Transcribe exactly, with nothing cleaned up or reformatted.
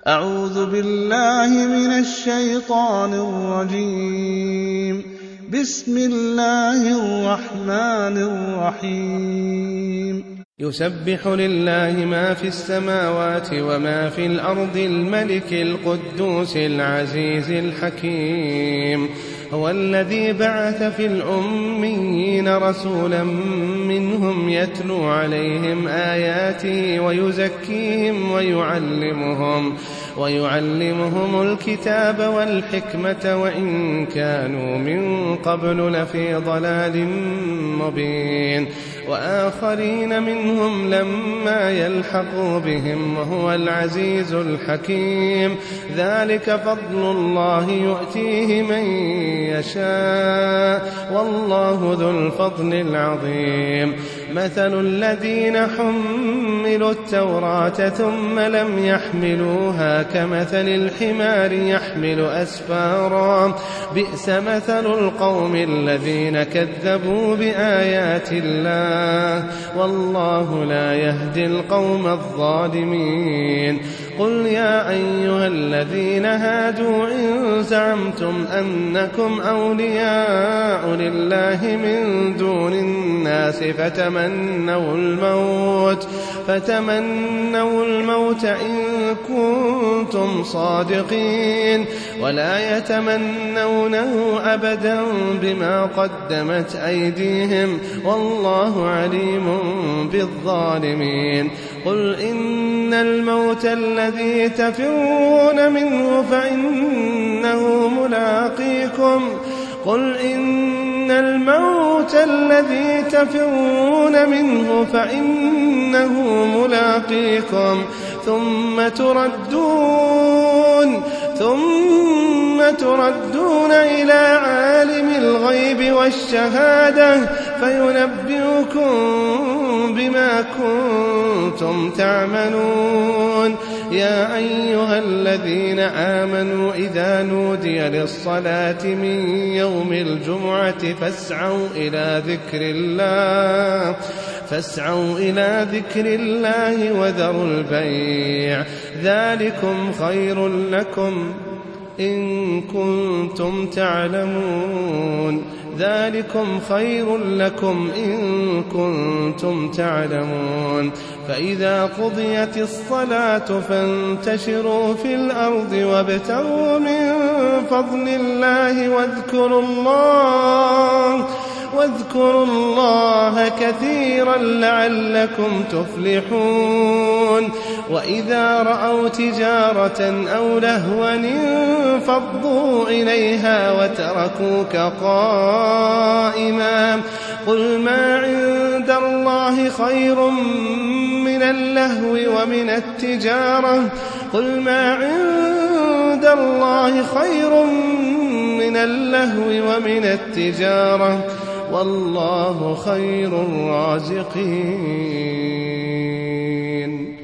أعوذ بالله من الشيطان الرجيم. بسم الله الرحمن الرحيم. يسبح لله ما في السماوات وما في الأرض الملك القدوس العزيز الحكيم. هو الذي بعث في الأميين رسولا منهم يتلو عليهم آياته ويزكيهم ويعلمهم ويعلمهم الكتاب والحكمة وإن كانوا من قبل لفي ضلال مبين، وآخرين منهم لما يلحقوا بهم وهو العزيز الحكيم. ذلك فضل الله يؤتيه من يشاء والله ذو الفضل العظيم. مثل الذين حملوا التوراة ثم لم يحملوها كمثل الحمار يحمل أسفارا، بئس مثل القوم الذين كذبوا بآيات الله والله لا يهدي القوم الظالمين. قل يا أيها الذين هادوا إن زعمتم أنكم أولياء لله من دون الناس فتمنوا الموت فتمنوا الموت إن كنتم صادقين ولا يتمنونه أبدا بما قدمت أيديهم والله عليم بالظالمين. قل إن الموت الذي تفرون منه فإنه ملاقيكم قل إن الموت الذي تفرون منه فإنه ملاقيكم ثم تردون ثم تردون إلى عالم الغيب والشهادة فينبئكم بما كنتم تعملون. يا أيها الذين آمنوا إذا نودي للصلاة من يوم الجمعة فاسعوا إلى ذكر الله فاسعوا إلى ذكر الله وذروا البيع ذلكم خير لكم إن كنتم تعلمون ذلكم خير لكم إن كنتم تعلمون. فإذا قضيت الصلاة فانتشروا في الأرض وابتغوا من فضل الله واذكروا الله واذكروا الله كثيرا لعلكم تفلحون. وإذا رأوا تجارة أو لهوا انفضوا إليها وتركوك قائما قل ما عند الله خير من اللهو ومن التجارة قل ما عند الله خير من اللهو ومن التجارة والله خير الرازقين.